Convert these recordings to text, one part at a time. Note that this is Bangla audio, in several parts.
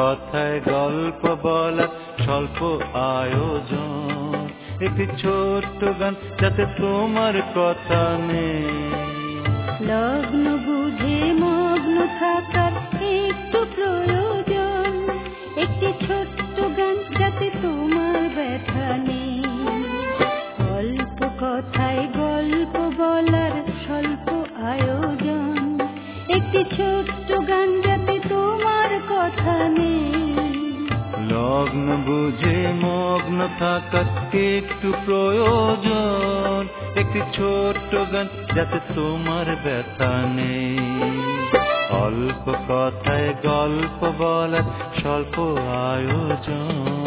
কথায় গল্প বলা স্বল্প আয়োজন, একটি ছোট্ট গান যাতে তোমার কথা নেই। লগ্ন বুঝে মগ্ন থাকার একটু প্রয়োজন, একটি ছোট্ট গান যাতে তোমার ব্যথা নেই। অল্প কথায় গল্প বলার স্বল্প আয়োজন, একটি ছোট্ট গান যাতে তোমার কথা নেই। লগ্ন বুঝে মগ্ন থাকার একটু প্রয়োজন, একটি ছোট্ট গান যাতে তোমার ব্যথা নেই। অল্প কথায় গল্প বলার স্বল্প আয়োজন।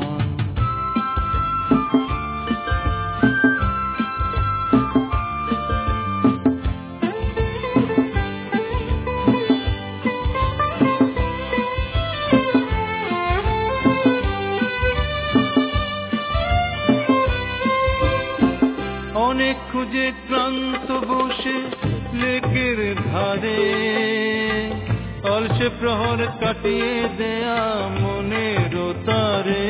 অনেক খুঁজে ক্লান্ত বসে লেকের ধারে, অলসে প্রহর কাটিয়ে দেয়া মনের তারে।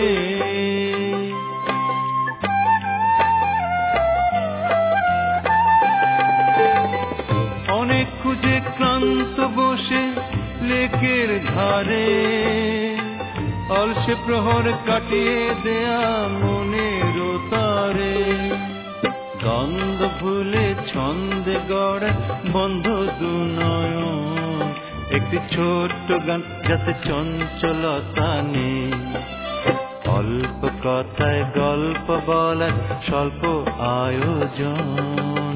অনেক খুঁজে ক্লান্ত বসে লেকের ধারে, অলসে প্রহর কাটিয়ে দেয়া মনের তারে। দ্বন্দ্ব ভুলে ছন্দে গড়ে বন্ধ দুনয়ন, একটি ছোট্ট গান যাতে চঞ্চলতা নেই। অল্প কথায় গল্প বলার স্বল্প আয়োজন।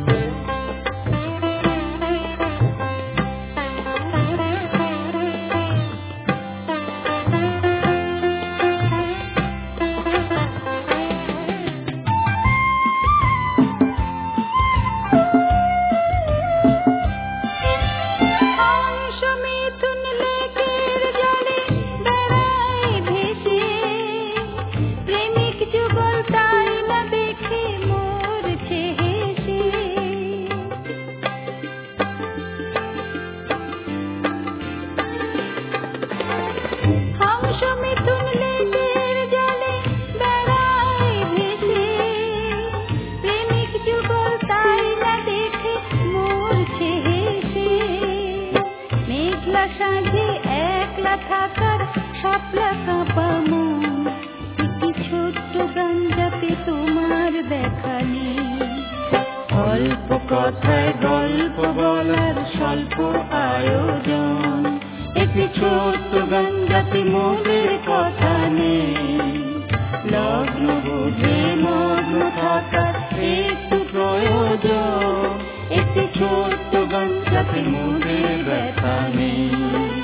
সাঁঝে একলা থাকার শাপলা কাঁপা মন, একটি ছোট্ট গান যাতে তোমার দেখা নেই। অল্প কথায় গল্প বলার স্বল্প আয়োজন, একটি ছোট্ট গান যাতে মনের কথা নেই। লগ্ন বুঝে মগ্ন থাকার একটু প্রয়োজন, একটি ছোট্ট গান যাতে মনের ব্যথা নেই।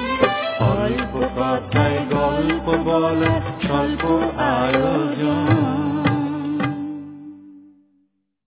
অল্প কথায় গল্প বলার স্বল্প আয়োজন।